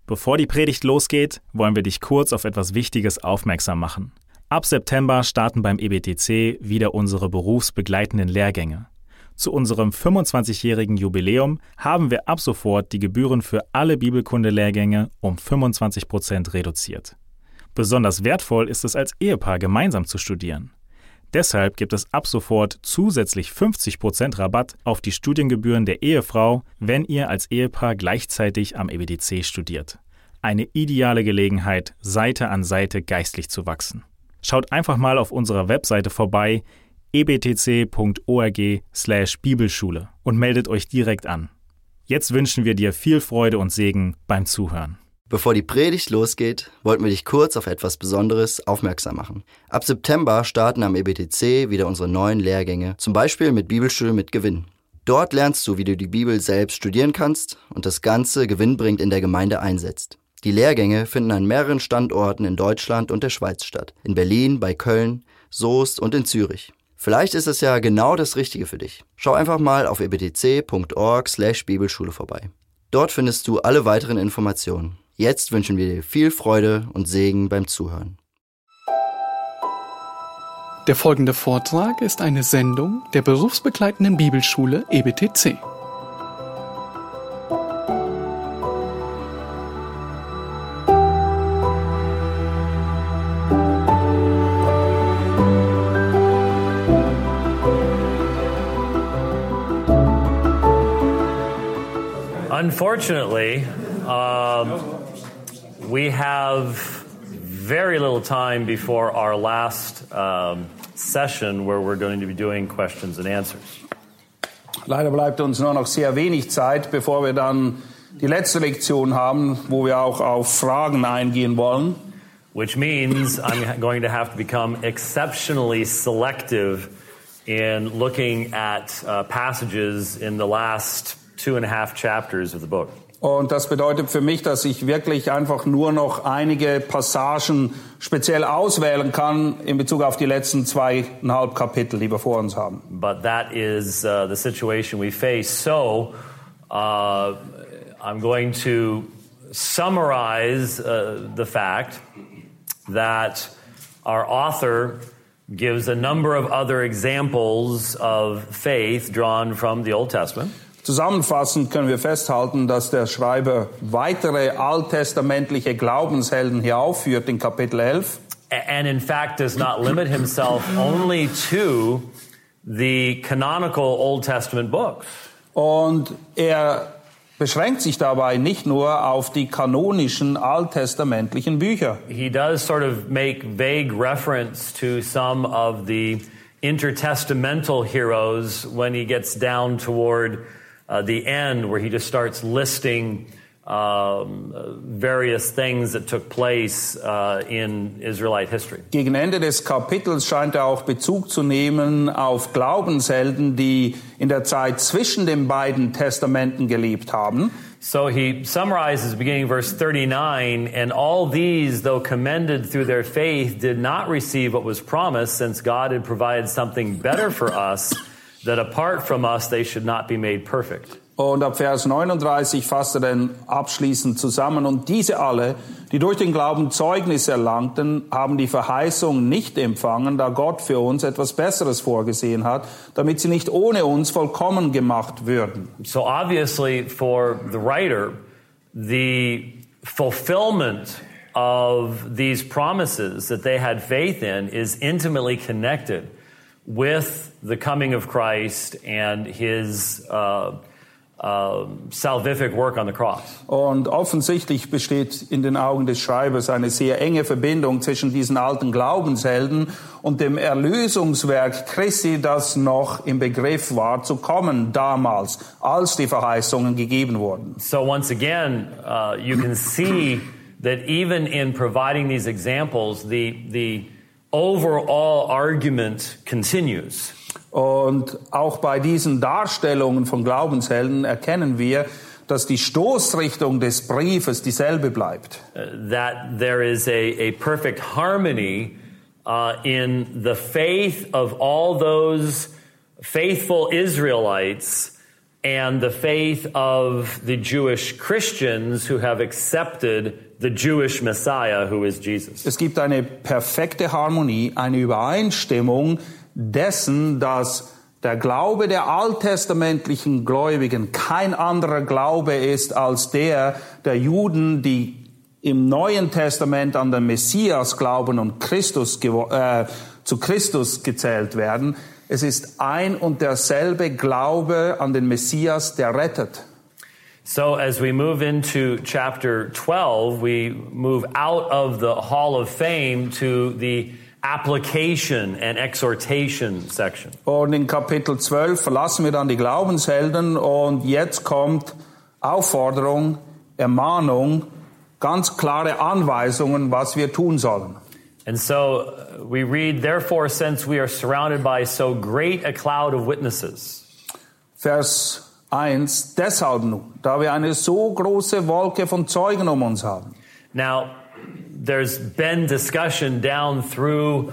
Bevor die Predigt losgeht, wollen wir dich kurz auf etwas Wichtiges aufmerksam machen. Ab September starten beim EBTC wieder unsere berufsbegleitenden Lehrgänge. Zu unserem 25-jährigen Jubiläum haben wir ab sofort die Gebühren für alle Bibelkunde-Lehrgänge um 25% reduziert. Besonders wertvoll ist es als Ehepaar gemeinsam zu studieren. Deshalb gibt es ab sofort zusätzlich 50% Rabatt auf die Studiengebühren der Ehefrau, wenn ihr als Ehepaar gleichzeitig am EBTC studiert. Eine ideale Gelegenheit, Seite an Seite geistlich zu wachsen. Schaut einfach mal auf unserer Webseite vorbei, ebtc.org/Bibelschule und meldet euch direkt an. Jetzt wünschen wir dir viel Freude und Segen beim Zuhören. Bevor die Predigt losgeht, wollten wir dich kurz auf etwas Besonderes aufmerksam machen. Ab September starten am EBTC wieder unsere neuen Lehrgänge, zum Beispiel mit Bibelschule mit Gewinn. Dort lernst du, wie du die Bibel selbst studieren kannst und das Ganze gewinnbringend in der Gemeinde einsetzt. Die Lehrgänge finden an mehreren Standorten in Deutschland und der Schweiz statt. In Berlin, bei Köln, Soest und in Zürich. Vielleicht ist es ja genau das Richtige für dich. Schau einfach mal auf ebtc.org/Bibelschule vorbei. Dort findest du alle weiteren Informationen. Jetzt wünschen wir dir viel Freude und Segen beim Zuhören. Der folgende Vortrag ist eine Sendung der berufsbegleitenden Bibelschule EBTC. Unfortunately, we have very little time before our last session where we're going to be doing questions and answers. Leider bleibt uns nur noch sehr wenig Zeit, bevor wir dann die letzte Lektion haben, wo wir auch auf Fragen eingehen wollen. Which means I'm going to have to become exceptionally selective in looking at passages in the last 2.5 chapters of the book. Und das bedeutet für mich, dass ich wirklich einfach nur noch einige Passagen speziell auswählen kann in Bezug auf die letzten 2,5 Kapitel, die wir vor uns haben. But that is the situation we face. So I'm going to summarize the fact that our author gives a number of other examples of faith drawn from the Old Testament. Zusammenfassend können wir festhalten, dass der Schreiber weitere alttestamentliche Glaubenshelden hier aufführt in Kapitel 11. And in fact does not limit himself only to the canonical Old Testament books. Und er beschränkt sich dabei nicht nur auf die kanonischen alttestamentlichen Bücher. He does sort of make vague reference to some of the intertestamental heroes when he gets down toward the end, where he just starts listing various things that took place in Israelite history. Gegen Ende des Kapitels scheint er auch Bezug zu nehmen auf Glaubenshelden, die in der Zeit zwischen den beiden Testamenten gelebt haben. So he summarizes beginning verse 39, and all these, though commended through their faith, did not receive what was promised, since God had provided something better for us, that apart from us they should not be made perfect. Und ab Vers 39 fasst er dann abschließend zusammen. Und diese alle, die durch den Glauben Zeugnis erlangten, haben die Verheißung nicht empfangen, da Gott für uns etwas Besseres vorgesehen hat, damit sie nicht ohne uns vollkommen gemacht würden. So obviously for the writer, the fulfillment of these promises that they had faith in is intimately connected with the coming of Christ and his salvific work on the cross. Und offensichtlich besteht in den Augen des Schreibers eine sehr enge Verbindung zwischen diesen alten Glaubenshelden und dem Erlösungswerk Christi, das noch im Begriff war zu kommen damals, als die Verheißungen gegeben wurden. So once again, you can see that even in providing these examples, the overall argument continues. Und auch bei diesen Darstellungen von Glaubenshelden erkennen wir, dass die Stoßrichtung des Briefes dieselbe bleibt. That there is a perfect harmony in the faith of all those faithful Israelites and the faith of the Jewish Christians who have accepted the Jewish Messiah, who is Jesus. Es gibt eine perfekte Harmonie, eine Übereinstimmung dessen, dass der Glaube der alttestamentlichen Gläubigen kein anderer Glaube ist als der Juden, die im Neuen Testament an den Messias glauben und zu Christus gezählt werden. Es ist ein und derselbe Glaube an den Messias, der rettet. So as we move into chapter 12, we move out of the Hall of Fame to the application and exhortation section. Und in Kapitel 12 verlassen wir dann die Glaubenshelden und jetzt kommt Aufforderung, Ermahnung, ganz klare Anweisungen, was wir tun sollen. And so we read, therefore, since we are surrounded by so great a cloud of witnesses. Vers 1, deshalb nun, da wir eine so große Wolke von Zeugen um uns haben. Now, there's been discussion down through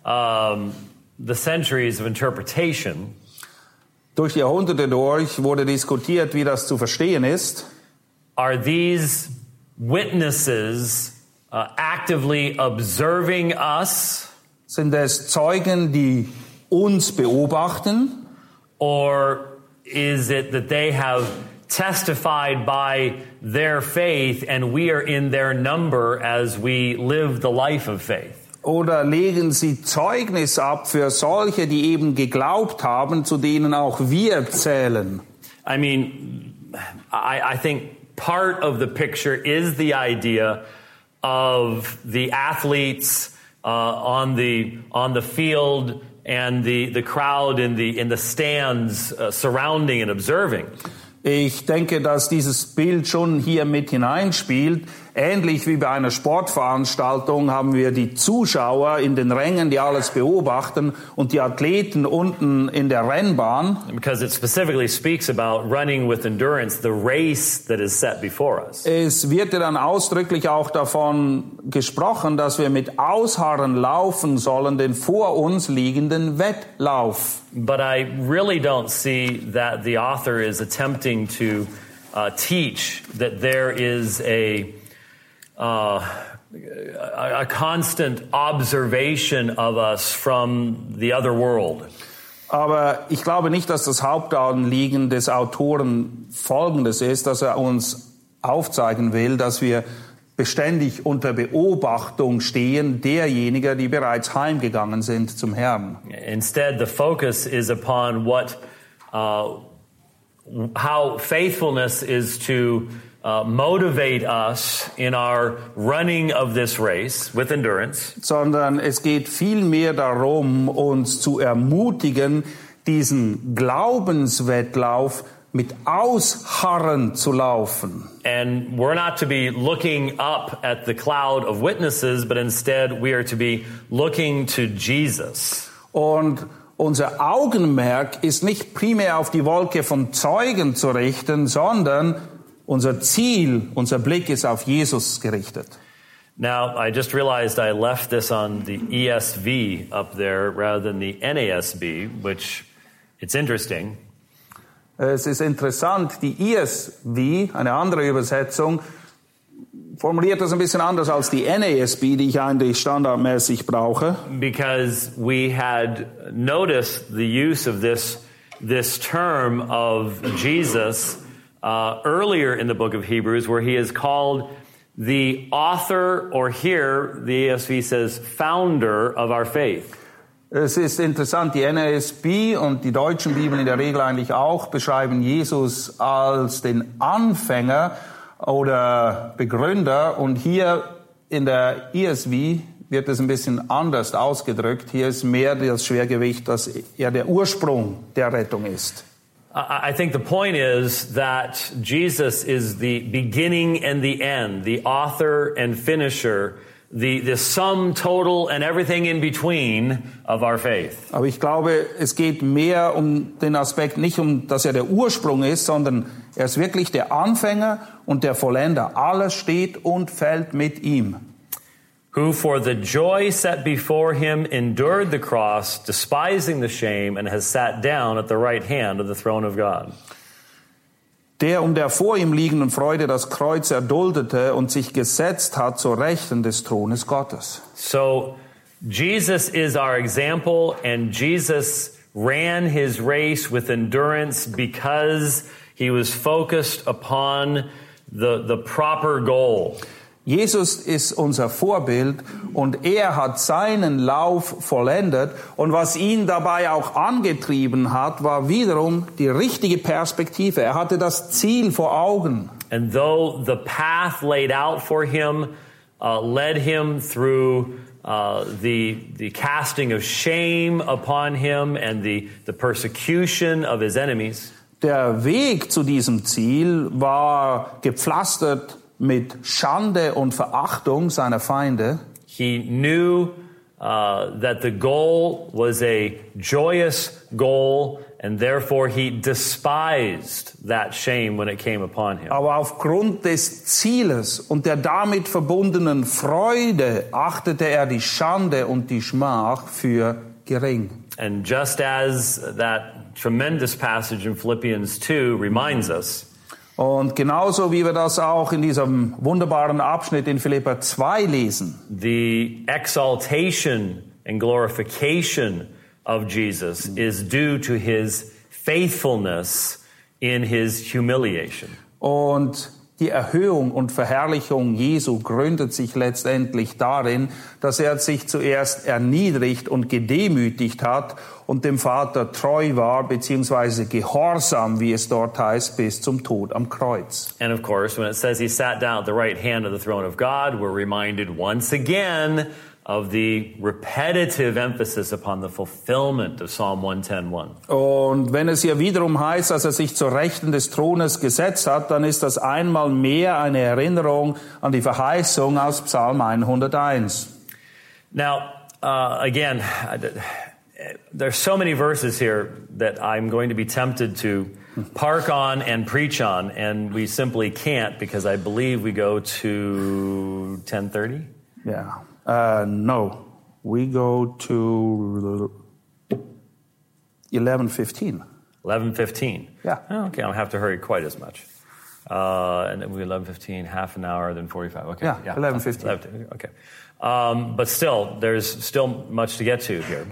the centuries of interpretation. Durch die Jahrhunderte durch wurde diskutiert, wie das zu verstehen ist. Are these witnesses actively observing us? Sind es Zeugen, die uns beobachten? Or is it that they have testified by their faith and we are in their number as we live the life of faith? Oder legen sie Zeugnis ab für solche, die eben geglaubt haben, zu denen auch wir zählen? I mean, I think part of the picture is the idea of the athletes on the field and the crowd in the stands surrounding and observing. Ich denke, dass dieses Bild schon hier mit hineinspielt. Ähnlich wie bei einer Sportveranstaltung haben wir die Zuschauer in den Rängen, die alles beobachten, und die Athleten unten in der Rennbahn. Because it specifically speaks about running with endurance, the race that is set before us. Es wird ja dann ausdrücklich auch davon gesprochen, dass wir mit Ausharren laufen sollen, den vor uns liegenden Wettlauf. But I really don't see that the author is attempting to teach that there is a constant observation of us from the other world. Aber ich glaube nicht, dass das Hauptanliegen des Autoren Folgendes ist, dass er uns aufzeigen will, dass wir beständig unter Beobachtung stehen derjenigen, die bereits heimgegangen sind zum Herrn. Instead, the focus is upon how faithfulness is to motivate us in our running of this race with endurance. Sondern es geht vielmehr darum, uns zu ermutigen, diesen Glaubenswettlauf mit Ausharren zu laufen. And we're not to be looking up at the cloud of witnesses, but instead we are to be looking to Jesus. Und unser Augenmerk ist nicht primär auf die Wolke von Zeugen zu richten, sondern unser Ziel, unser Blick ist auf Jesus gerichtet. Now, I just realized I left this on the ESV up there rather than the NASB, which it's interesting. Es ist interessant, die ESV, eine andere Übersetzung, formuliert das ein bisschen anders als die NASB, die ich eigentlich standardmäßig brauche. Because we had noticed the use of this term of Jesus earlier in the book of Hebrews, where he is called the author, or here the ESV says founder of our faith. Es ist interessant, die NASB und die deutschen Bibeln in der Regel eigentlich auch beschreiben Jesus als den Anfänger oder Begründer, und hier in der ESV wird es ein bisschen anders ausgedrückt. Hier ist mehr das Schwergewicht, dass er der Ursprung der Rettung ist. I think the point is that Jesus is the beginning and the end, the author and finisher, the sum total and everything in between of our faith. Aber ich glaube, es geht mehr um den Aspekt, nicht um, dass er der Ursprung ist, sondern er ist wirklich der Anfänger und der Vollender. Alles steht und fällt mit ihm. Who for the joy set before him endured the cross, despising the shame, and has sat down at the right hand of the throne of God. der um der vor ihm liegenden Freude das Kreuz erduldete und sich gesetzt hat zur Rechten des Thrones Gottes. So Jesus is our example, and Jesus ran his race with endurance because he was focused upon the proper goal. Jesus ist unser Vorbild und er hat seinen Lauf vollendet und was ihn dabei auch angetrieben hat, war wiederum die richtige Perspektive. Er hatte das Ziel vor Augen. And though the path laid out for him led him through the casting of shame upon him and the persecution of his enemies, der Weg zu diesem Ziel war gepflastert mit Schande und Verachtung seiner Feinde. He knew that the goal was a joyous goal, and therefore he despised that shame when it came upon him. Aber aufgrund des Zieles und der damit verbundenen Freude achtete er die Schande und die Schmach für gering. And just as that tremendous passage in Philippians 2 reminds us, und genauso wie wir das auch in diesem wunderbaren Abschnitt in Philipper 2 lesen, the exaltation and glorification of Jesus is due to his faithfulness in his humiliation. und die Erhöhung und Verherrlichung Jesu gründet sich letztendlich darin, dass er sich zuerst erniedrigt und gedemütigt hat und dem Vater treu war, beziehungsweise gehorsam, wie es dort heißt, bis zum Tod am Kreuz. And of course, when it says he sat down at the right hand of the throne of God, we're reminded once again of the repetitive emphasis upon the fulfillment of Psalm 110:1. Und wenn es hier wiederum heißt, dass er sich zur Rechten des Thrones gesetzt hat, dann ist das einmal mehr eine Erinnerung an die Verheißung aus Psalm 101. Now, again, there's so many verses here that I'm going to be tempted to park on and preach on, and we simply can't because I believe we go to 10:30. Yeah. No, we go to 11:15. 11:15. Yeah. Oh, okay, I don't have to hurry quite as much. And then we 11:15, half an hour, then 45. Okay. Yeah, 11:15. Okay. But still, there's still much to get to here.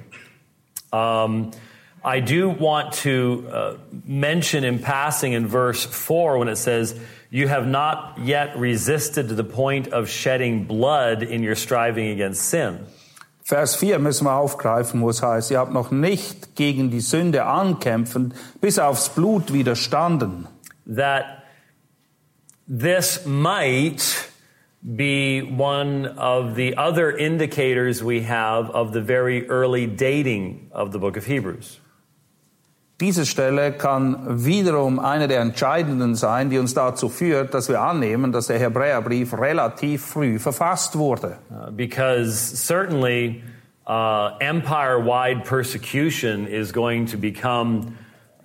I do want to mention in passing in verse 4 when it says, "You have not yet resisted to the point of shedding blood in your striving against sin." Vers 4 müssen wir aufgreifen, wo es heißt, ihr habt noch nicht gegen die Sünde ankämpfend bis aufs Blut widerstanden. That this might be one of the other indicators we have of the very early dating of the book of Hebrews. Diese Stelle kann wiederum eine der entscheidenden sein, die uns dazu führt, dass wir annehmen, dass der Hebräerbrief relativ früh verfasst wurde. Because certainly empire-wide persecution is going to come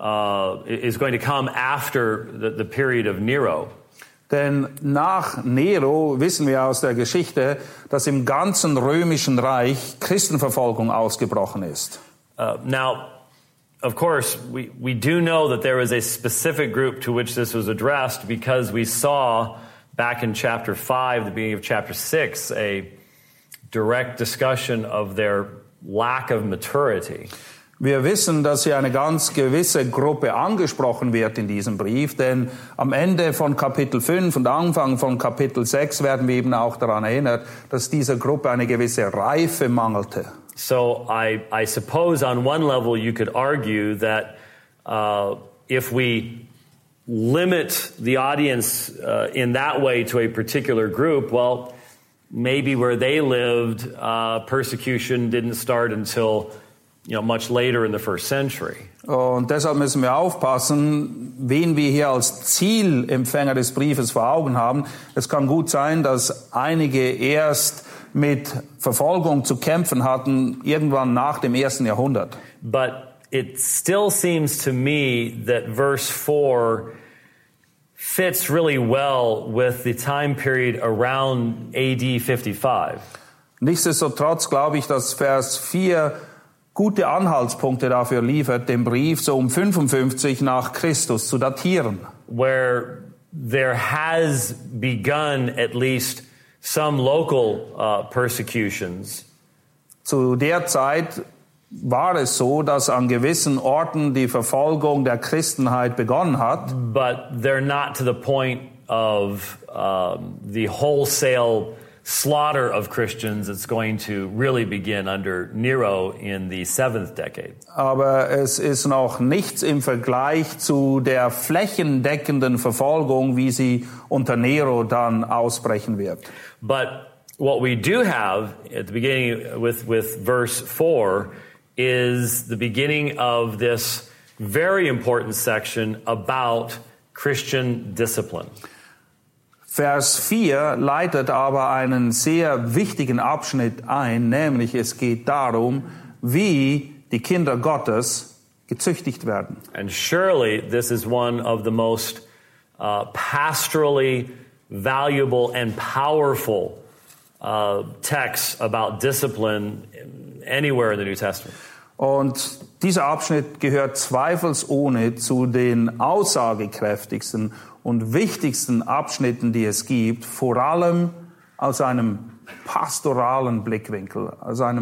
after the period of Nero. Denn nach Nero wissen wir aus der Geschichte, dass im ganzen römischen Reich Christenverfolgung ausgebrochen ist. Now, of course, we do know that there was a specific group to which this was addressed because we saw back in chapter 5, the beginning of chapter 6, a direct discussion of their lack of maturity. Wir wissen, dass hier eine ganz gewisse Gruppe angesprochen wird in diesem Brief, denn am Ende von Kapitel 5 und Anfang von Kapitel 6 werden wir eben auch daran erinnert, dass dieser Gruppe eine gewisse Reife mangelte. So I suppose on one level you could argue that if we limit the audience in that way to a particular group, well, maybe where they lived, persecution didn't start until much later in the first century. Und deshalb müssen wir aufpassen, wen wir hier als Zielempfänger des Briefes vor Augen haben. Es kann gut sein, dass einige erst mit Verfolgung zu kämpfen hatten, irgendwann nach dem 1. Jahrhundert. But it still seems to me that verse 4 fits really well with the time period around AD 55. Nichtsdestotrotz glaube ich, dass Vers 4 gute Anhaltspunkte dafür liefert, den Brief so um 55 nach Christus zu datieren. where there has begun at least some local persecutions. Zu der Zeit war es so, dass an gewissen Orten die Verfolgung der Christenheit begonnen hat. But they're not to the point of the wholesale slaughter of Christians that's going to really begin under Nero in the 7th decade. Aber es ist noch nichts im Vergleich zu der flächendeckenden Verfolgung, wie sie unter Nero dann ausbrechen wird. But what we do have at the beginning with verse 4 is the beginning of this very important section about Christian discipline. Vers 4 leitet aber einen sehr wichtigen Abschnitt ein, nämlich es geht darum, wie die Kinder Gottes gezüchtigt werden. And surely this is one of the most pastorally valuable and powerful texts about discipline anywhere in the New Testament. Und dieser Abschnitt gehört zweifelsohne zu den aussagekräftigsten und wichtigsten Abschnitten, die es gibt, vor allem aus einem pastoralen Blickwinkel,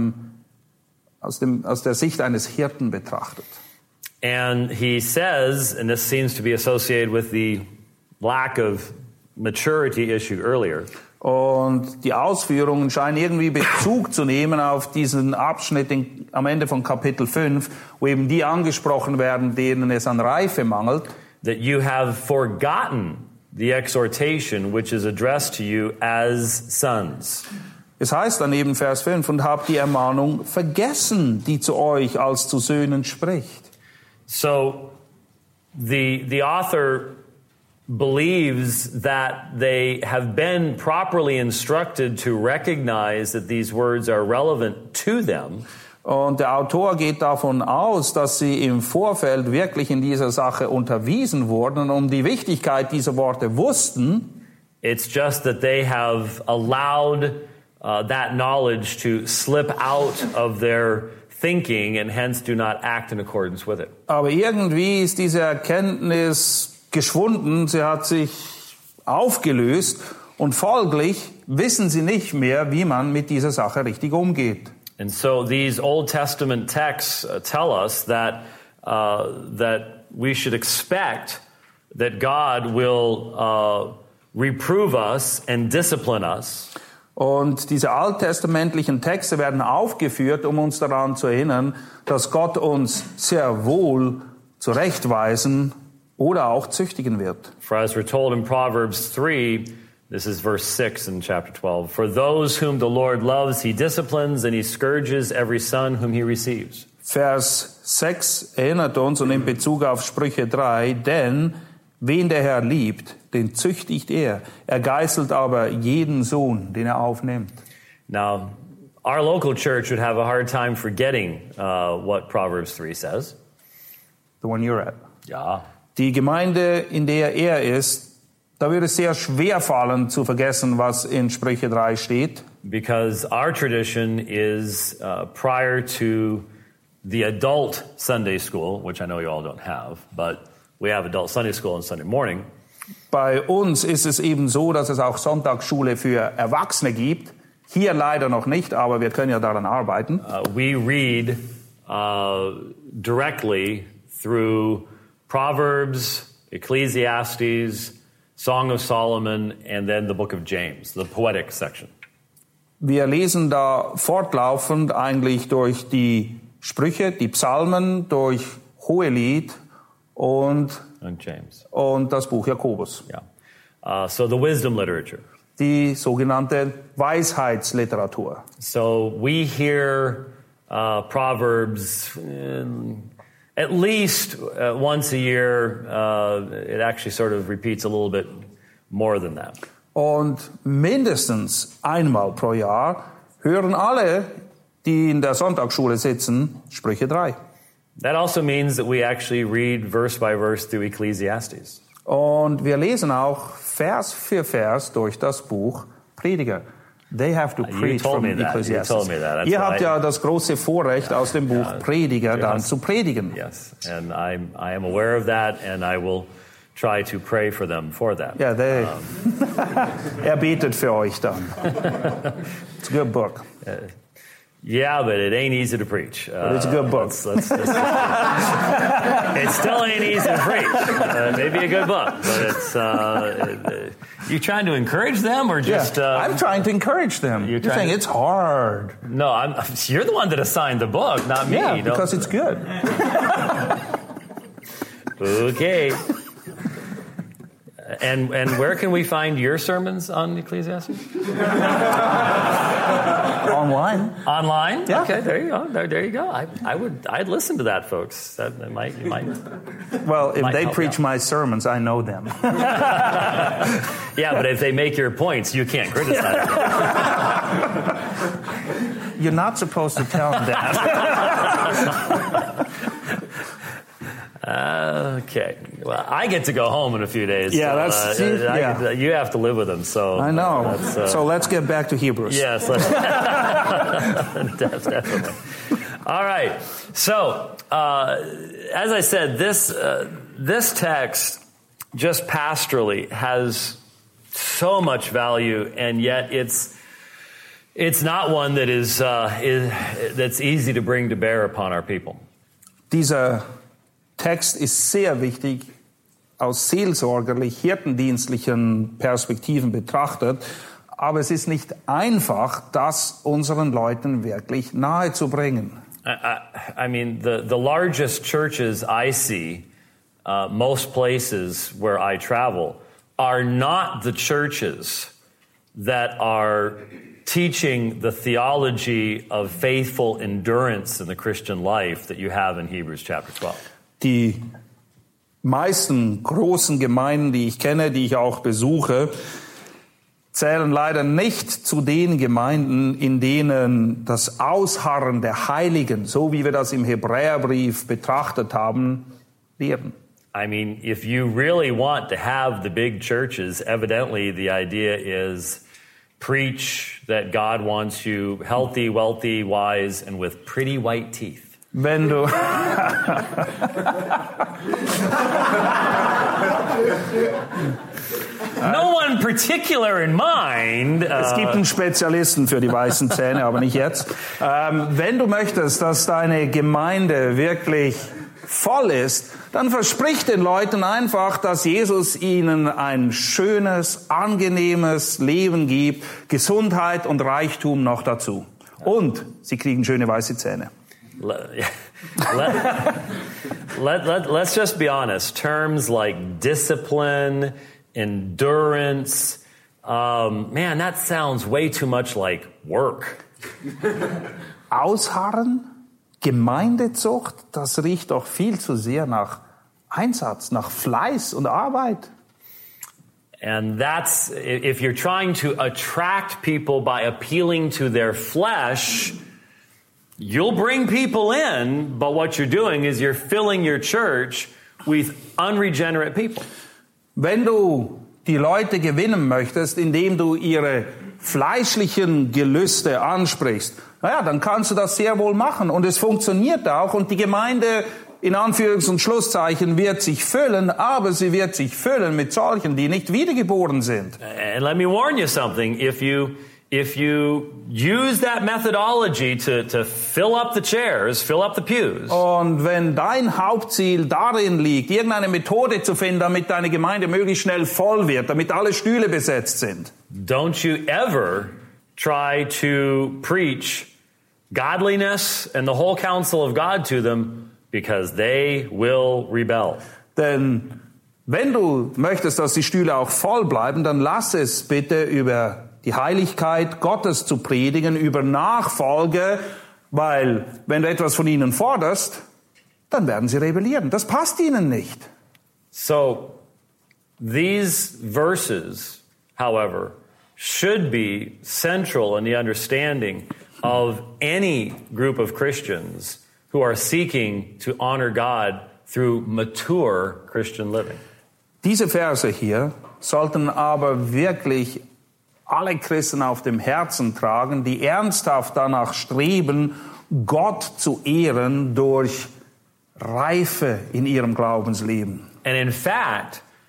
aus der Sicht eines Hirten betrachtet. And he says, and this seems to be associated with the lack of maturity issue earlier. Und die Ausführungen scheinen irgendwie Bezug zu nehmen auf diesen Abschnitt am Ende von Kapitel 5, wo eben die angesprochen werden, denen es an Reife mangelt. That you have forgotten the exhortation which is addressed to you as sons. Es heißt dann eben Vers 5, und habt die Ermahnung vergessen, die zu euch als zu Söhnen spricht. So the author believes that they have been properly instructed to recognize that these words are relevant to them. Und der Autor geht davon aus, dass sie im Vorfeld wirklich in dieser Sache unterwiesen wurden und um die Wichtigkeit dieser Worte wussten. It's just that they have allowed that knowledge to slip out of their thinking and hence do not act in accordance with it. Aber irgendwie ist diese Erkenntnis geschwunden, sie hat sich aufgelöst und folglich wissen sie nicht mehr, wie man mit dieser Sache richtig umgeht. And so these Old Testament texts tell us that we should expect that God will reprove us and discipline us. Und diese alttestamentlichen Texte werden aufgeführt, um uns daran zu erinnern, dass Gott uns sehr wohl zurechtweisen oder auch züchtigen wird. For as we're told in Proverbs 3, this is verse 6 in chapter 12, for those whom the Lord loves, he disciplines and he scourges every son whom he receives. Vers 6 erinnert uns und in Bezug auf Sprüche 3, denn wen der Herr liebt, den züchtigt er. Er geißelt aber jeden Sohn, den er aufnimmt. Now, our local church would have a hard time forgetting what Proverbs 3 says. The one you're at. Ja. Die Gemeinde, in der er ist, da würde es sehr schwer fallen zu vergessen, was in Sprüche 3 steht. Because our tradition is prior to the adult Sunday school, which I know you all don't have, but we have adult Sunday school on Sunday morning. Bei uns ist es eben so, dass es auch Sonntagsschule für Erwachsene gibt. Hier leider noch nicht, aber wir können ja daran arbeiten. We read directly through Proverbs, Ecclesiastes, Song of Solomon, and then the book of James, the poetic section. Wir lesen da fortlaufend eigentlich durch die Sprüche, die Psalmen, durch Hohelied und James. Und das Buch Jakobus. Yeah. So the wisdom literature. Die sogenannte Weisheitsliteratur. So we hear Proverbs at least once a year. It actually sort of repeats a little bit more than that. Und mindestens einmal pro Jahr hören alle, die in der Sonntagsschule sitzen, Sprüche 3. That also means that we actually read verse by verse through Ecclesiastes. Und wir lesen auch Vers für Vers durch das Buch Prediger. They have to preach from Ecclesiastes. You told me that. Ihr habt ja das große Vorrecht, aus dem Buch Prediger dann zu predigen. Yes, and I am aware of that, and I will try to pray for them for that. Yeah, er betet für euch dann. It's a good book. Yeah, but it ain't easy to preach. But it's a good book. It still ain't easy to preach. Maybe a good book, but it's. You trying to encourage them or just? I'm trying to encourage them. You're saying it's hard. No, you're the one that assigned the book, not me. Yeah, because it's good. Okay. And where can we find your sermons on Ecclesiastes? Online. Online? Yeah. Okay, there you go. There you go. I'd listen to that, folks. That might. Well, if they preach my sermons, I know them. Yeah, but if they make your points, you can't criticize them. You're not supposed to tell them that. Okay. Well, I get to go home in a few days. Yeah, so, you have to live with them. So I know. So let's get back to Hebrews. Yes. Definitely. All right. So as I said, this text just pastorally has so much value, and yet it's not one that that's easy to bring to bear upon our people. Dieser Text ist sehr wichtig aus seelsorgerlich, hirtendienstlichen Perspektiven betrachtet, aber es ist nicht einfach, das unseren Leuten wirklich nahe zu bringen. I mean, the largest churches I see, most places where I travel, are not the churches that are teaching the theology of faithful endurance in the Christian life that you have in Hebrews chapter 12. Die meisten großen Gemeinden, die ich kenne, die ich auch besuche, zählen leider nicht zu den Gemeinden, in denen das Ausharren der Heiligen, so wie wir das im Hebräerbrief betrachtet haben, lehren. I mean, if you really want to have the big churches, evidently the idea is preach that God wants you healthy, wealthy, wise, and with pretty white teeth. Wenn du No one particular in mind. Es gibt einen Spezialisten für die weißen Zähne, aber nicht jetzt. Wenn du möchtest, dass deine Gemeinde wirklich voll ist, dann versprich den Leuten einfach, dass Jesus ihnen ein schönes, angenehmes Leben gibt, Gesundheit und Reichtum noch dazu. Und sie kriegen schöne weiße Zähne. Let's just be honest. Terms like discipline, endurance, man, that sounds way too much like work. Ausharren, Gemeindezucht, das riecht doch viel zu sehr nach Einsatz, nach Fleiß und Arbeit. And that's, if you're trying to attract people by appealing to their flesh, you'll bring people in, but what you're doing is you're filling your church with unregenerate people. Wenn du die Leute gewinnen möchtest, indem du ihre fleischlichen Gelüste ansprichst, naja, dann kannst du das sehr wohl machen und es funktioniert auch und die Gemeinde in Anführungs- und Schlusszeichen wird sich füllen, aber sie wird sich füllen mit solchen, die nicht wiedergeboren sind. And let me warn you something, if you use that methodology to fill up the chairs, fill up the pews. Und wenn dein Hauptziel darin liegt, irgendeine Methode zu finden, damit deine Gemeinde möglichst schnell voll wird, damit alle Stühle besetzt sind, don't you ever try to preach godliness and the whole counsel of God to them, because they will rebel. Denn wenn du möchtest, dass die Stühle auch voll bleiben, dann lass es bitte über die Heiligkeit Gottes zu predigen, über Nachfolge, weil wenn du etwas von ihnen forderst, dann werden sie rebellieren. Das passt ihnen nicht. So, these verses, however, should be central in the understanding of any group of Christians who are seeking to honor God through mature Christian living. Diese Verse hier sollten aber wirklich alle Christen auf dem Herzen tragen, die ernsthaft danach streben, Gott zu ehren durch Reife in ihrem Glaubensleben. And in fact,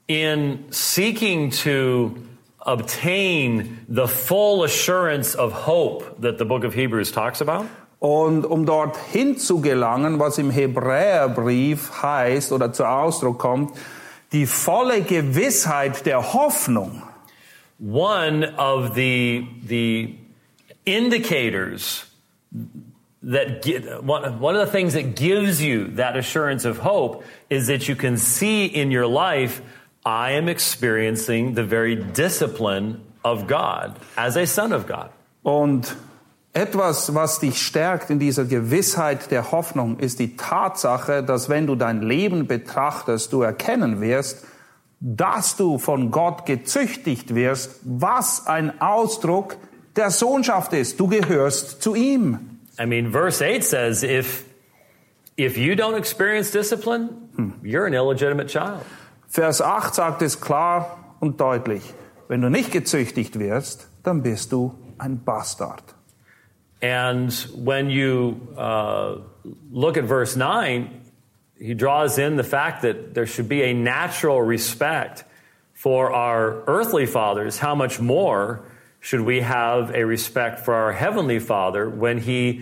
in seeking to obtain the full assurance of hope that the book of Hebrews talks about. Und um dorthin zu gelangen, was im Hebräerbrief heißt oder zu Ausdruck kommt, die volle Gewissheit der Hoffnung. One of the indicators that one of the things that gives you that assurance of hope is that you can see in your life, I am experiencing the very discipline of God as a son of God. Und etwas, was dich stärkt in dieser Gewissheit der Hoffnung, ist die Tatsache, dass wenn du dein Leben betrachtest, du erkennen wirst, dass du von Gott gezüchtigt wirst, was ein Ausdruck der Sohnschaft ist. Du gehörst zu ihm. I mean, verse 8 says, if you don't experience discipline, you're an illegitimate child. Vers 8 sagt es klar und deutlich. Wenn du nicht gezüchtigt wirst, dann bist du ein Bastard. And when you look at verse 9, he draws in the fact that there should be a natural respect for our earthly fathers. How much more should we have a respect for our heavenly Father when he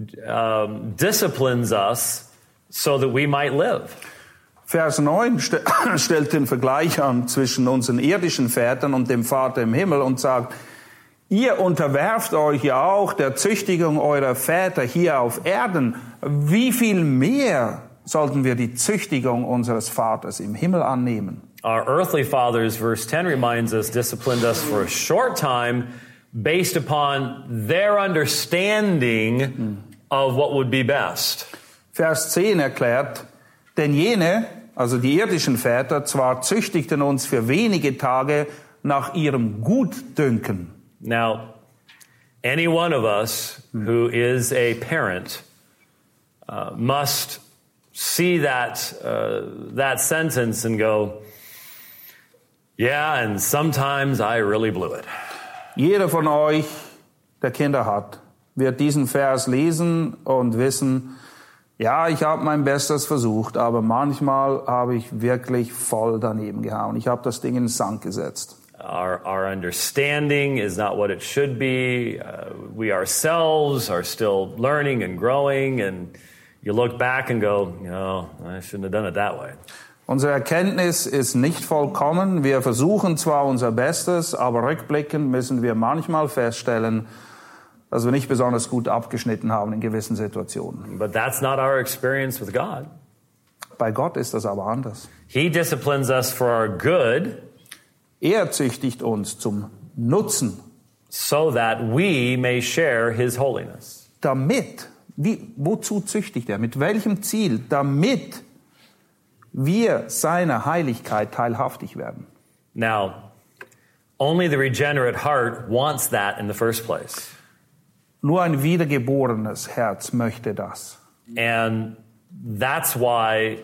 disciplines us so that we might live? Vers 9 stellt den Vergleich an zwischen unseren irdischen Vätern und dem Vater im Himmel und sagt, ihr unterwerft euch ja auch der Züchtigung eurer Väter hier auf Erden. Wie viel mehr sollten wir die Züchtigung unseres Vaters im Himmel annehmen? Our earthly fathers, verse 10 reminds us, disciplined us for a short time based upon their understanding of what would be best. Vers 10 erklärt, denn jene, also die irdischen Väter, zwar züchtigten uns für wenige Tage nach ihrem Gutdünken. Now, any one of us who is a parent must see that sentence and go, yeah, and sometimes I really blew it. Jeder von euch, der Kinder hat, wird diesen Vers lesen und wissen, ja, ich habe mein Bestes versucht, aber manchmal habe ich wirklich voll daneben gehauen. Ich habe das Ding in den Sand gesetzt. Our understanding is not what it should be. We ourselves are still learning and growing, and you look back and go, no, I shouldn't have done it that way. Unsere Erkenntnis ist nicht vollkommen. Wir versuchen zwar unser Bestes, aber rückblickend müssen wir manchmal feststellen, dass wir nicht besonders gut abgeschnitten haben in gewissen Situationen. But that's not our experience with God. Bei Gott ist das aber anders. He disciplines us for our good. Er züchtigt uns zum Nutzen. So that we may share his holiness. Damit, wozu züchtigt er? Mit welchem Ziel? Damit wir seiner Heiligkeit teilhaftig werden. Now, only the regenerate heart wants that in the first place. Nur ein wiedergeborenes Herz möchte das. And that's why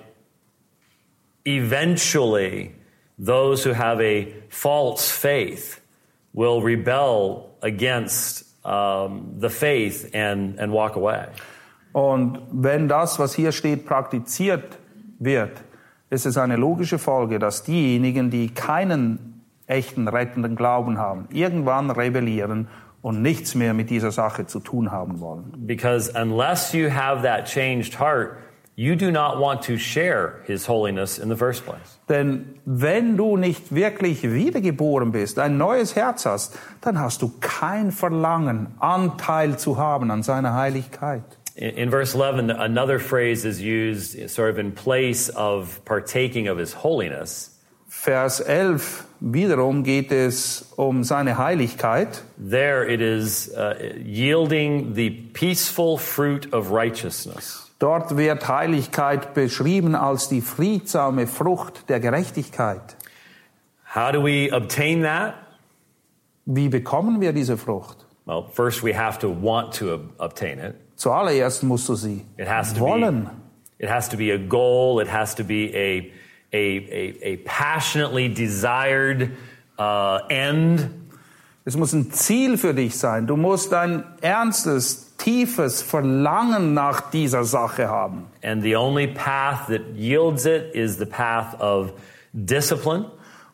eventually those who have a false faith will rebel against the faith and walk away. Und wenn das, was hier steht, praktiziert wird, ist es eine logische Folge, dass diejenigen, die keinen echten rettenden Glauben haben, irgendwann rebellieren und nichts mehr mit dieser Sache zu tun haben wollen. Because unless you have that changed heart, you do not want to share his holiness in the first place. Denn wenn du nicht wirklich wiedergeboren bist, ein neues Herz hast, dann hast du kein Verlangen, Anteil zu haben an seiner Heiligkeit. In verse 11, another phrase is used sort of in place of partaking of his holiness. Vers 11 wiederum geht es um seine Heiligkeit. There it is yielding the peaceful fruit of righteousness. Dort wird Heiligkeit beschrieben als die friedsame Frucht der Gerechtigkeit. How do we obtain that? Wie bekommen wir diese Frucht? Well, first we have to want to obtain it. Zuallererst musst du sie It has to wollen. It has to be a goal. It has to be a passionately desired end. Es muss ein Ziel für dich sein. Du musst ein ernstes, tiefes Verlangen nach dieser Sache haben. And the only path that yields it is the path of discipline.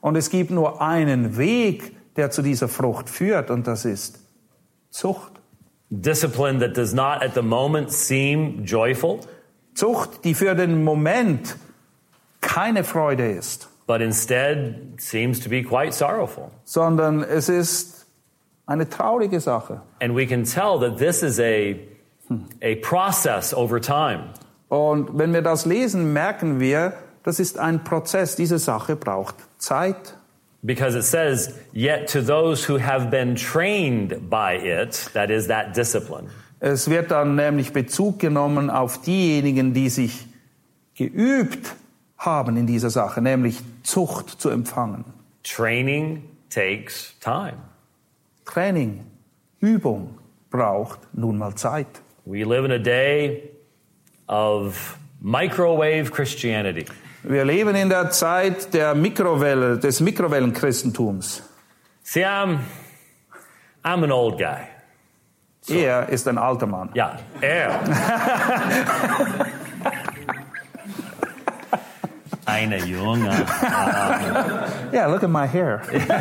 Und es gibt nur einen Weg, der zu dieser Frucht führt, und das ist Zucht. Discipline that does not at the moment seem joyful, Zucht, die für den Moment keine Freude ist, but instead seems to be quite sorrowful. sondern es ist eine traurige Sache. And we can tell that this is a process over time. Und wenn wir das lesen, merken wir, das ist ein Prozess. Diese Sache braucht Zeit. Because it says, yet to those who have been trained by it, that is that discipline. Es wird dann nämlich Bezug genommen auf diejenigen, die sich geübt haben in dieser Sache, nämlich Zucht zu empfangen. Training takes time. Training, Übung braucht nun mal Zeit. We live in a day of microwave Christianity. Wir leben in der Zeit der Mikrowelle, des Mikrowellenchristentums. See, I'm an old guy. Er ist ein alter Mann. Yeah, Eine Junge. Yeah, look at my hair.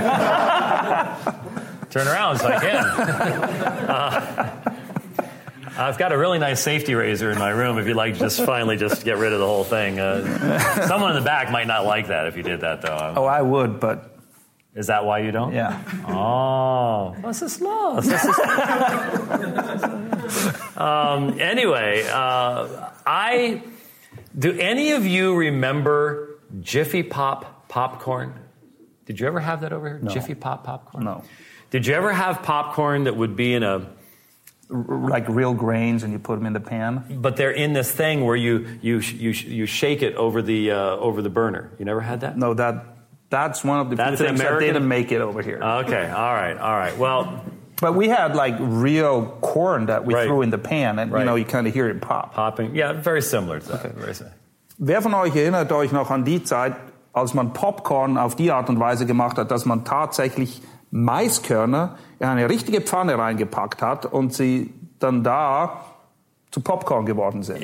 Turn around so I can. I've got a really nice safety razor in my room if you'd like to finally get rid of the whole thing. Someone in the back might not like that if you did that, though. Oh, I would, but... Is that why you don't? Yeah. Oh, was ist los? Anyway, do any of you remember Jiffy Pop popcorn? Did you ever have that over here? No. Jiffy Pop popcorn? No. Did you ever have popcorn that would be in a... Like real grains, and you put them in the pan? But they're in this thing where you shake it over the burner. You never had that? No, that's one of the few things that didn't make it over here. Okay, all right. Well... But we had like real corn that we threw in the pan, and you kind of hear it pop. Popping, yeah, very similar to that. Okay. Very similar. Wer von euch erinnert euch noch an die Zeit, als man Popcorn auf die Art und Weise gemacht hat, dass man tatsächlich Maiskörner in eine richtige Pfanne reingepackt hat und sie dann da zu Popcorn geworden sind?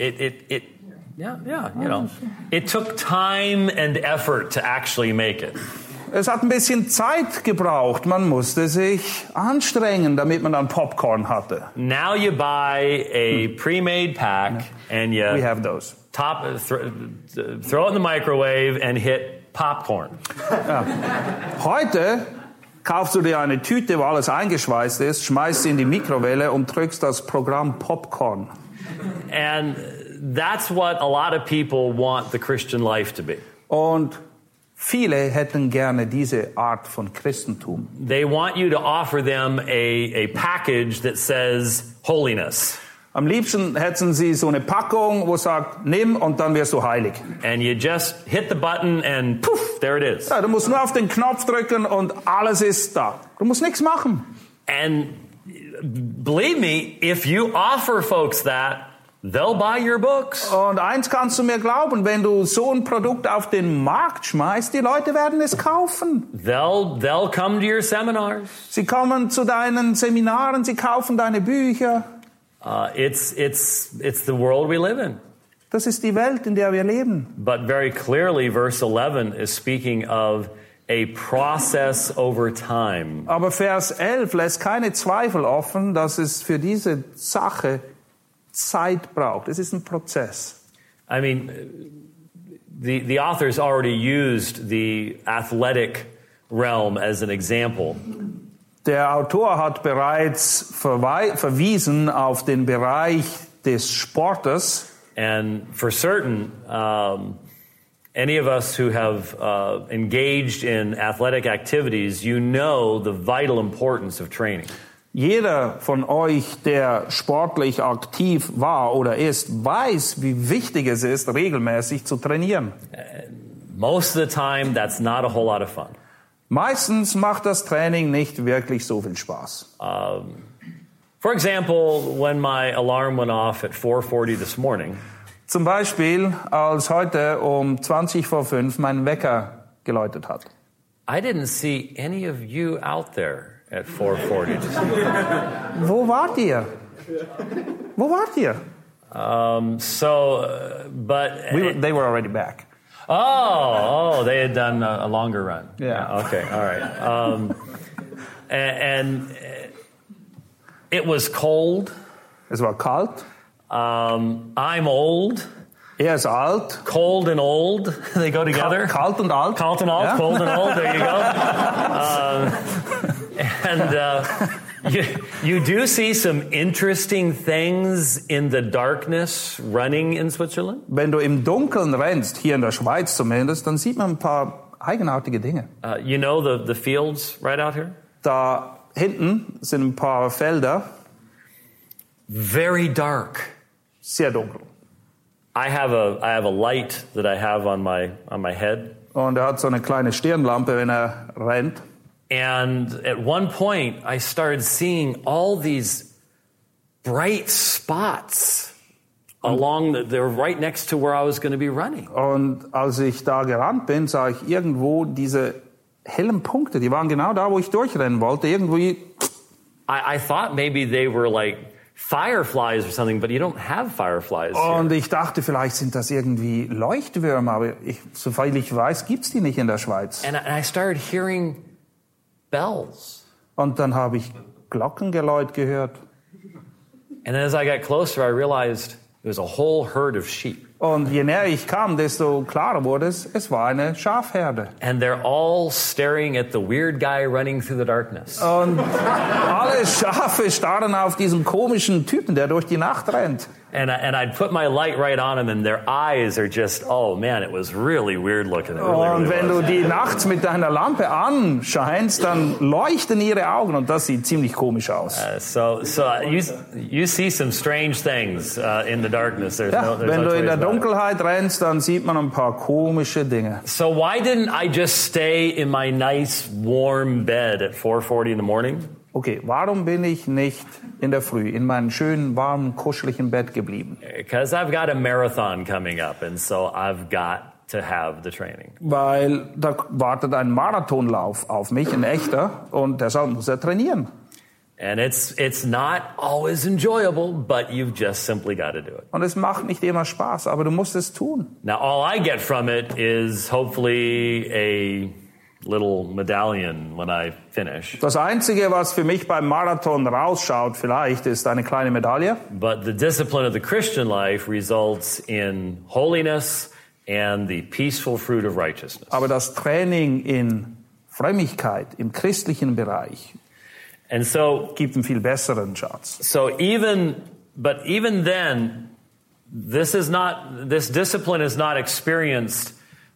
It took time and effort to actually make it. Es hat ein bisschen Zeit gebraucht. Man musste sich anstrengen, damit man dann Popcorn hatte. Now you buy a pre-made pack and you We have those. throw it in the microwave and hit popcorn. Ja. Heute kaufst du dir eine Tüte, wo alles eingeschweißt ist, schmeißt sie in die Mikrowelle und drückst das Programm Popcorn. And that's what a lot of people want the Christian life to be. Und viele hätten gerne diese Art von Christentum. They want you to offer them a package that says holiness. Am liebsten hätten sie so eine Packung, wo sagt, nimm und dann wirst du heilig. And you just hit the button and poof, there it is. Ja, du musst nur auf den Knopf drücken und alles ist da. Du musst nichts machen. And believe me, if you offer folks that, they'll buy your books. Und eins kannst du mir glauben, wenn du so ein Produkt auf den Markt schmeißt, die Leute werden es kaufen. They'll come to your seminars. Sie kommen zu deinen Seminaren, sie kaufen deine Bücher. It's the world we live in. Das ist die Welt, in der wir leben. But very clearly, verse 11 is speaking of a process over time. Aber Vers 11 lässt keine Zweifel offen, dass es für diese Sache Zeit braucht. Es ist ein Prozess. I mean, the author's already used the athletic realm as an example. Der Autor hat bereits verwiesen auf den Bereich des Sportes. And for certain, any of us who have engaged in athletic activities, you know the vital importance of training. Jeder von euch, der sportlich aktiv war oder ist, weiß, wie wichtig es ist, regelmäßig zu trainieren. Most of the time, that's not a whole lot of fun. Meistens macht das Training nicht wirklich so viel Spaß. For example, when my alarm went off at 4:40 this morning, Zum Beispiel, als heute um 20 vor 5 mein Wecker geläutet hat. I didn't see any of you out there at 4:40 this morning. Wo wart ihr? Wo wart ihr? But They were already back. Oh, they had done a longer run. Yeah. Okay, all right. And it was cold. Es war kalt. I'm old. Er ist alt. Cold and old, they go together. Kalt und alt. Kalt and alt, Ja. cold and old, there you go. You do see some interesting things in the darkness running in Switzerland. Wenn du im Dunkeln rennst, hier in der Schweiz zumindest, dann sieht man ein paar eigenartige Dinge. You know the fields right out here? Da hinten sind ein paar Felder, Very dark. sehr dunkel. I have a light that I have on my head. Und er hat so eine kleine Stirnlampe, wenn er rennt. And at one point I started seeing all these bright spots they were right next to where I was going to be running. Und als ich da gerannt bin, sah ich irgendwo diese hellen Punkte. Die waren genau da, wo ich durchrennen wollte. Irgendwie. I thought maybe they were like fireflies or something, but you don't have fireflies here. Und ich dachte, vielleicht sind das irgendwie Leuchtwürmer, aber soweit ich weiß, gibt's die nicht in der Schweiz. And I started hearing bells. Und dann habe ich Glockengeläut gehört. And then as I got closer, I realized it was a whole herd of sheep. Und je näher ich kam, desto klarer wurde es war eine Schafherde. And they're all staring at the weird guy running through the darkness. Und alle Schafe starren auf diesen komischen Typen, der durch die Nacht rennt. And I'd put my light right on them, and their eyes are just, oh man, it was really weird looking. It really, Und wenn really du die nachts mit deiner Lampe anscheinst, dann leuchten ihre Augen und das sieht ziemlich komisch aus. So you see some strange things in the darkness. There's Ja, no wenn du two in der ways about it. Dunkelheit rennst, dann sieht man ein paar komische Dinge. So why didn't I just stay in my nice warm bed at 4:40 in the morning? Okay, warum bin ich nicht in der Früh in meinem schönen, warmen, kuscheligen Bett geblieben? Because I've got a marathon coming up, and so I've got to have the training. Weil da wartet ein Marathonlauf auf mich, ein echter, und deshalb muss er trainieren. And it's not always enjoyable, but you've just simply got to do it. Und es macht nicht immer Spaß, aber du musst es tun. Now, all I get from it is hopefully a little medallion when I finish. Das Einzige, was für mich beim Marathon rausschaut, vielleicht, ist eine kleine Medaille. But the discipline of the Christian life results in holiness and the peaceful fruit of righteousness. Aber das Training in Frömmigkeit, im christlichen Bereich, And so, gibt einen viel besseren Schatz. even then, this discipline is not experienced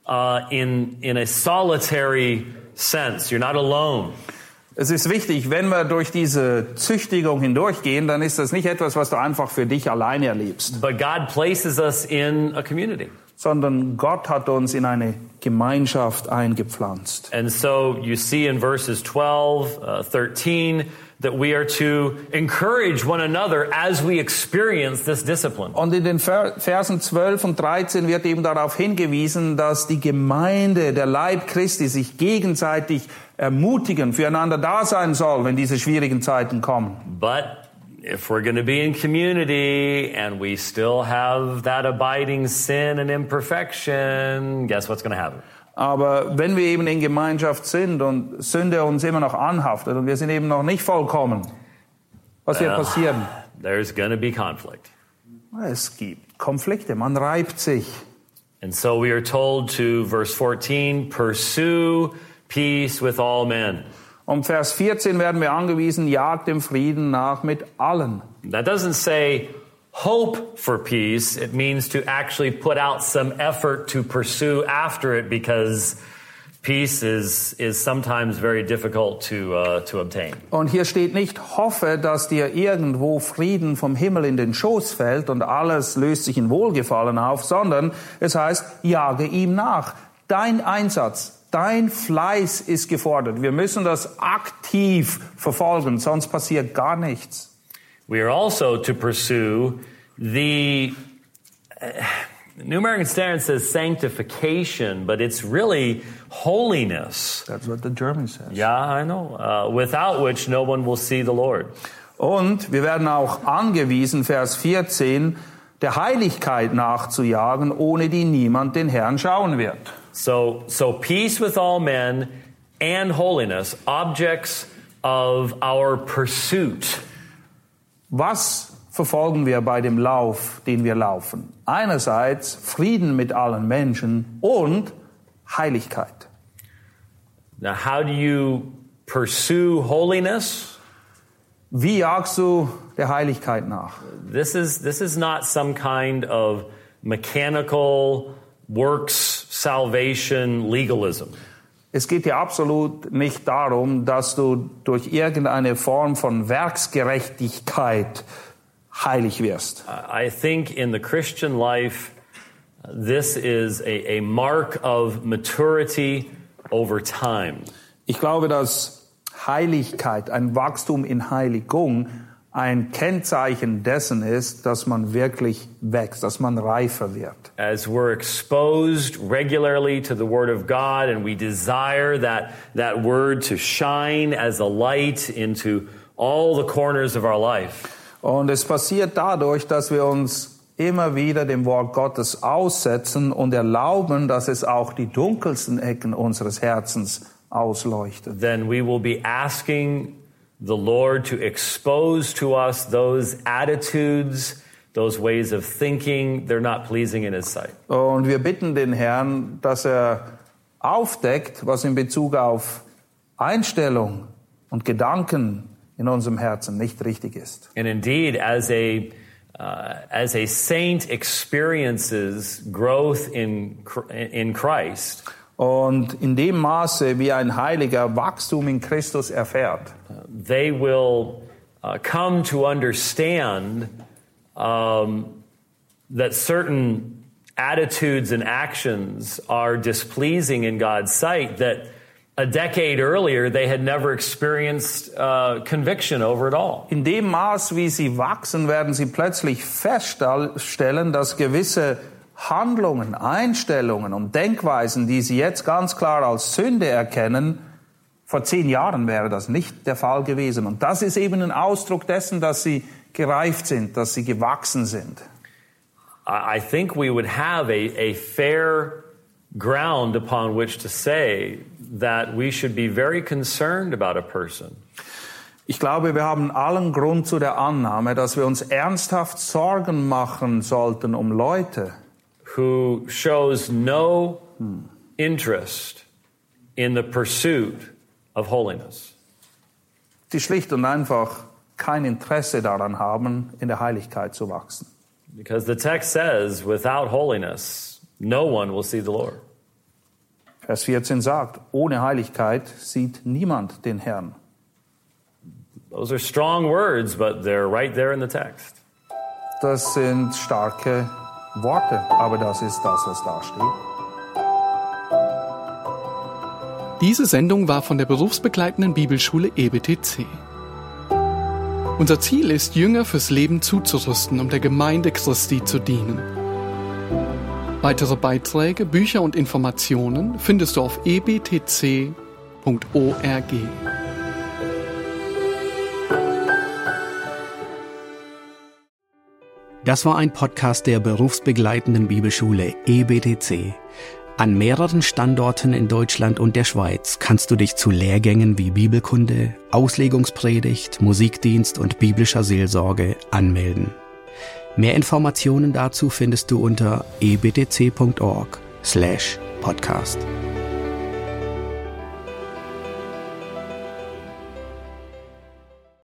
in a solitary sense. You're not alone. Es ist wichtig, wenn wir durch diese Züchtigung hindurchgehen, dann ist das nicht etwas, was du einfach für dich alleine erlebst, But God places us in a community. sondern Gott hat uns in eine Gemeinschaft eingepflanzt. And so you see in verses 12, 13, that we are to encourage one another as we experience this discipline. Und in den Versen 12 und 13 wird eben darauf hingewiesen, dass die Gemeinde, der Leib Christi, sich gegenseitig ermutigen, füreinander da sein soll, wenn diese schwierigen Zeiten kommen. But if we're going to be in community and we still have that abiding sin and imperfection, guess what's going to happen? Aber wenn wir eben in Gemeinschaft sind und Sünde uns immer noch anhaftet und wir sind eben noch nicht vollkommen, was wird passieren? There's going to be conflict. Es gibt Konflikte, man reibt sich. And so we are told to, verse 14, pursue peace with all men. Um Vers 14 werden wir angewiesen, jagt dem Frieden nach mit allen. That doesn't say hope for peace. It means to actually put out some effort to pursue after it, because peace is sometimes very difficult to obtain. Und hier steht nicht, hoffe, dass dir irgendwo Frieden vom Himmel in den Schoß fällt und alles löst sich in Wohlgefallen auf, sondern es heißt, jage ihm nach. Dein Einsatz, dein Fleiß ist gefordert. Wir müssen das aktiv verfolgen, sonst passiert gar nichts. We are also to pursue the New American Standard says sanctification, but it's really holiness. That's what the German says. Yeah, I know. Without which no one will see the Lord. Und wir werden auch angewiesen, Vers 14, der Heiligkeit nachzujagen, ohne die niemand den Herrn schauen wird. So peace with all men and holiness, objects of our pursuit. Was verfolgen wir bei dem Lauf, den wir laufen? Einerseits Frieden mit allen Menschen und Heiligkeit. Now, how do you pursue holiness? Wie jagst du der Heiligkeit nach? This is not some kind of mechanical works salvation legalism. Es geht hier absolut nicht darum, dass du durch irgendeine Form von Werksgerechtigkeit heilig wirst. I think in the Christian life, this is a mark of maturity over time. Ich glaube, dass Heiligkeit, ein Wachstum in Heiligung, ein Kennzeichen dessen ist, dass man wirklich wächst, dass man reifer wird. As we're exposed regularly to the Word of God and we desire that Word to shine as a light into all the corners of our life. Und es passiert dadurch, dass wir uns immer wieder dem Wort Gottes aussetzen und erlauben, dass es auch die dunkelsten Ecken unseres Herzens ausleuchtet. Then we will be asking the Lord to expose to us those attitudes, those ways of thinking, they're not pleasing in His sight. Und wir bitten den Herrn, dass aufdeckt, was in Bezug auf Einstellung und Gedanken in unserem Herzen nicht richtig ist. And indeed, as a saint experiences growth in Christ, und in dem Maße, wie ein Heiliger Wachstum in Christus erfährt, they will come to understand that certain attitudes and actions are displeasing in God's sight that a decade earlier they had never experienced conviction over at all. In dem Maß, wie sie wachsen, werden sie plötzlich feststellen, dass gewisse Handlungen, Einstellungen und Denkweisen, die sie jetzt ganz klar als Sünde erkennen, vor 10 Jahren wäre das nicht der Fall gewesen. Und das ist eben ein Ausdruck dessen, dass sie gereift sind, dass sie gewachsen sind. I think we would have a fair ground upon which to say that we should be very concerned about a person. Ich glaube, wir haben allen Grund zu der Annahme, dass wir uns ernsthaft Sorgen machen sollten um Leute, who shows no interest in the pursuit of holiness. die schlicht und einfach kein Interesse daran haben, in der Heiligkeit zu wachsen. Because the text says, without holiness, no one will see the Lord. Vers 14 sagt, ohne Heiligkeit sieht niemand den Herrn. Those are strong words, but they're right there in the text. Das sind starke Worte, aber das ist das, was da steht. Diese Sendung war von der berufsbegleitenden Bibelschule EBTC. Unser Ziel ist, Jünger fürs Leben zuzurüsten, um der Gemeinde Christi zu dienen. Weitere Beiträge, Bücher und Informationen findest du auf ebtc.org. Das war ein Podcast der berufsbegleitenden Bibelschule EBTC. An mehreren Standorten in Deutschland und der Schweiz kannst du dich zu Lehrgängen wie Bibelkunde, Auslegungspredigt, Musikdienst und biblischer Seelsorge anmelden. Mehr Informationen dazu findest du unter ebtc.org/podcast.